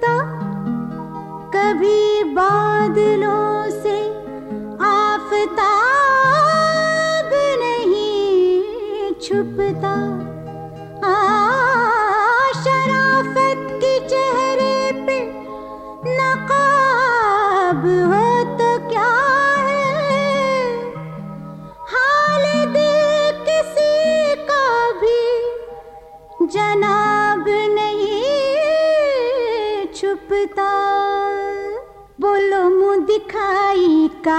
उगता, कभी बादलों से आफताब नहीं छुपता। शराफत के चेहरे पे नकाब हो तो क्या है, हाल दिल किसी का भी जनाब नहीं छुपता। बोलो मुंह दिखाई का,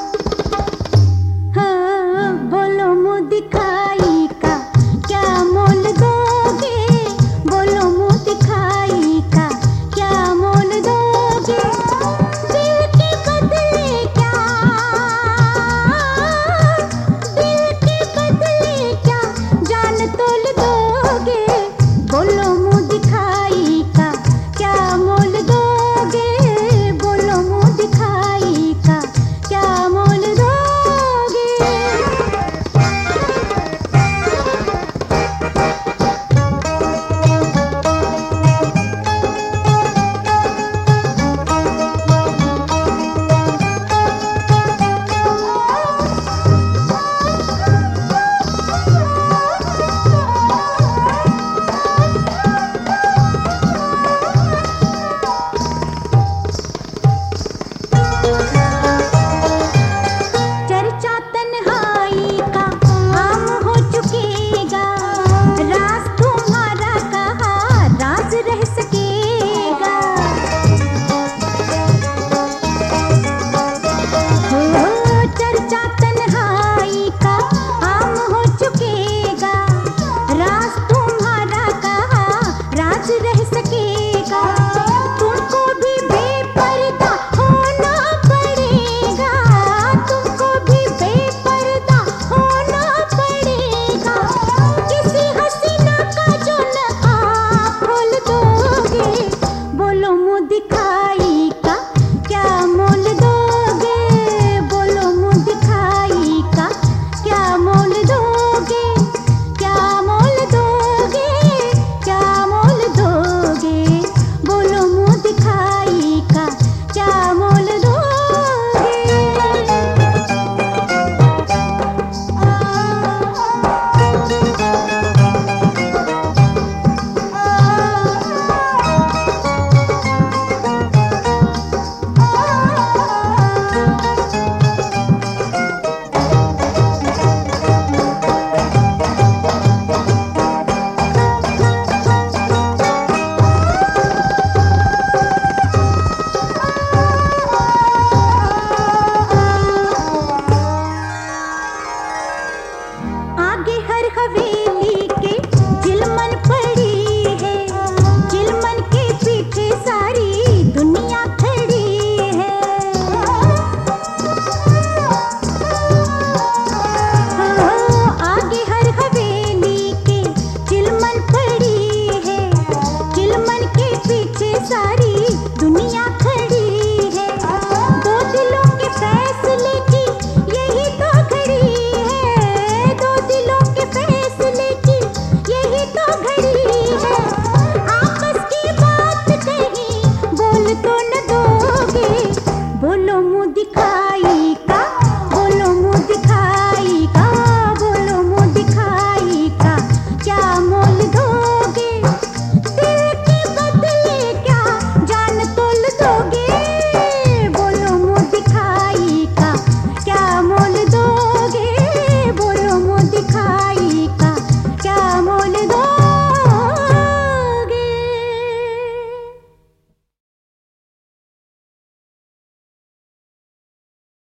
हाँ बोलो मुंह दिखाई का क्या मोल दोगे। बोलो मुंह दिखाई का क्या मोल दोगे। दिल के बदले क्या, दिल के बदले क्या जान तोल दोगे। बोलो मुंह दिखाई का क्या मोल दोगे। बोलो मुंह दिखाई का क्या मोल दोगे। चर्चा तन्हाई का आम हो चुकेगा, राज तुम्हारा कहा राज रह सकेगा। हो चर्चा तन्हाई का आम हो चुकेगा, राज तुम्हारा कहा राज रह सकेगा। तुमको भी बेपर्दा होना पड़ेगा, तुमको भी बेपर्दा होना पड़ेगा। किसी हसीना का जो नकाब खोल दोगे। बोलो मुंह दिखाई का क्या मोल दोगे। बोलो मुंह दिखाई का क्या मोल दोगे। क्या मोल दोगे, क्या मोल दोगे। बोलो मुंह दिखाई का क्या मोल दोगे। आगे हर हवेली के चिलमन पड़ी है, चिलमन के पीछे सारी दुनिया खड़ी है। आगे हर हवेली के चिलमन पड़ी है, चिलमन के पीछे सारी दुनिया